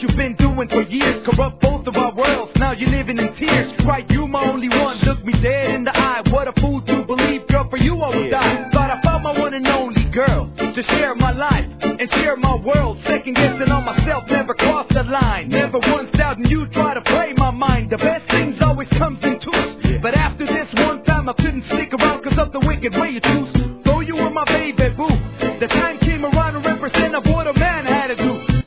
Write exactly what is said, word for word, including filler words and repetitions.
what you've been doing for years. Corrupt both of our worlds, now you're living in tears. Right, you my only one, look me dead in the eye. What a fool to believe, girl, for you I would die. Thought I found my one and only girl to share my life and share my world. Second guessing on myself, never crossed the line. Never once doubting you, try to play my mind. The best things always comes in twos, but after this one time I couldn't stick around cause of the wicked way you choose.